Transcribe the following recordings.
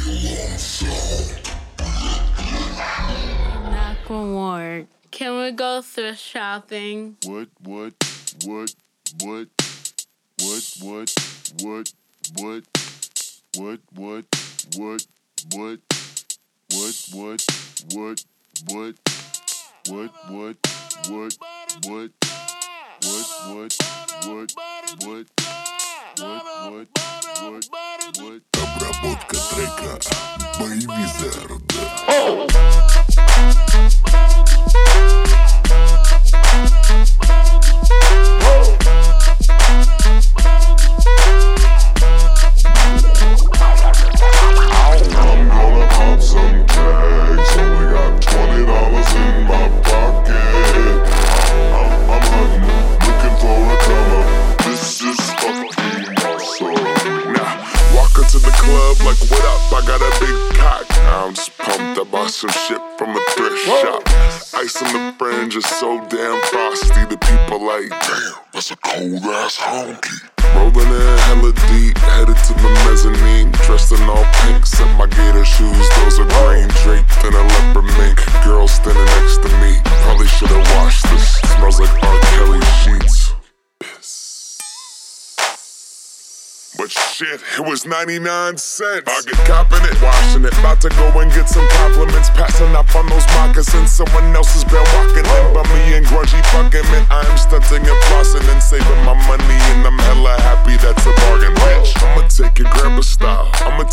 Not gonna work. Can we go thrift shopping? What? Обработка трека by Wizard. Like, what up? I got a big cock. I'm just pumped. I bought some shit from a thrift shop. Ice on the fringe is so damn frosty. The people like, damn, that's a cold ass honky. Rolling in hella deep, headed to the mezzanine. Dressed in all pink, set my gator shoes. Those are green, draped in a leopard mink. Girl standing next to me. Probably should've washed this. Smells like R. Kelly sheets. But shit, it was 99 cents. I get copping it, washing it. About to go and get some compliments. Passing up on those moccasins. Someone else has been walking in. Bummy and grungy fucking man. I am stunting and flossing and saving my money. And I'm hella happy that's a bargain, bitch. I'ma take your grandpa style.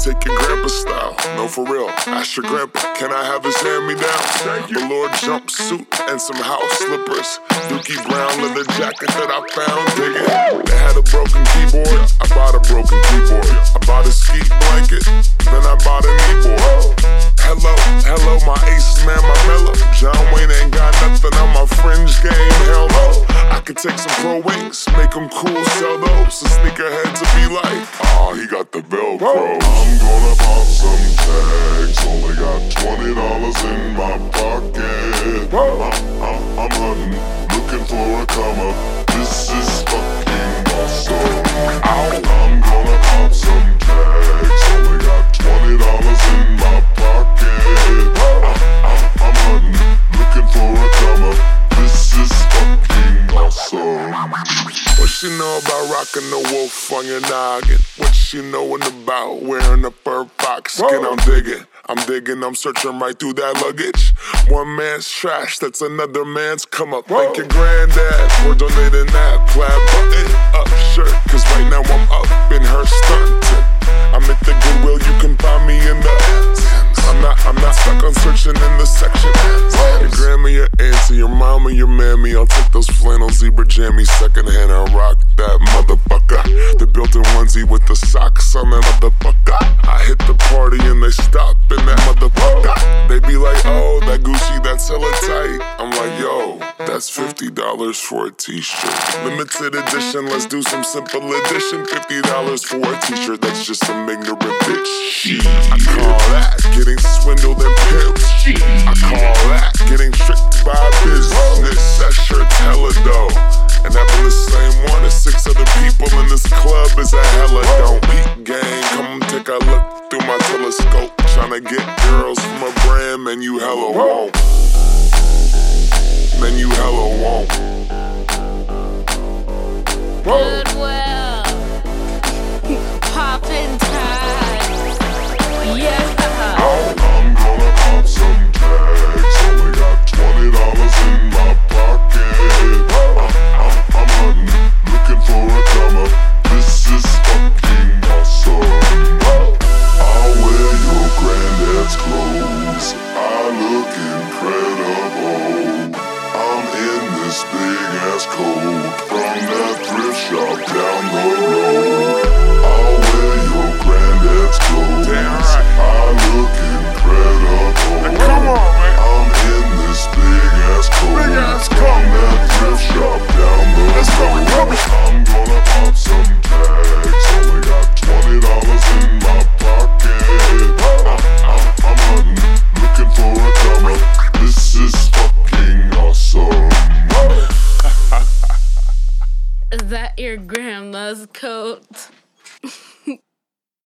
No, for real, ask your grandpa. Can I have his hand-me-down? Velour jumpsuit and some house slippers. Dookie brown leather jacket that I found. Dig it. They had a broken keyboard. I bought a broken keyboard. I bought a ski blanket, then I bought a kneeboard. Hello, my ace man, my mellow. John Wayne ain't got nothing on my fringe game, hell no. I could take some pro wings, make them cool, sell those. The sneakerheads will be like, he got the Velcro. I'm gonna pop some tags, only got $20 in my pocket. I'm hunting, looking for a come up. This is fucking awesome. I'm gonna pop some tags, only got $20 in my pocket. I'm hunting, looking for a come up. This is fucking awesome. What she know about rocking the wolf on your noggin? What she knowin' about wearing a fur fox skin? I'm digging, I'm searching right through that luggage. One man's trash, that's another man's come up. Thank your granddad for donating that plaid button up shirt. Cause right now I'm up in her stunting. I'm at the Goodwill, you can find me in the I'm not stuck on searching in the section. Your grandma, your auntie, your mama, your mammy. I'll take those flannel zebra jammies secondhand and rock that motherfucker. The built-in onesie with the socks on that motherfucker. I hit the party and they stop in that motherfucker. They be like, oh, that Gucci, that's hella tight. I'm like, yo, that's $50 for a t-shirt. Limited edition, let's do some simple addition. $50 for a t-shirt, that's just some ignorant bitch. I call that getting swindled and pimped. I call that getting tricked by business. That shirt's hella dope. And having the same one as 6 other people in this club is a hella don't. Beat gang, come take a look through my telescope. Tryna get girls from a brand, man, you hella won't. Man, you hella won't. Goodwill.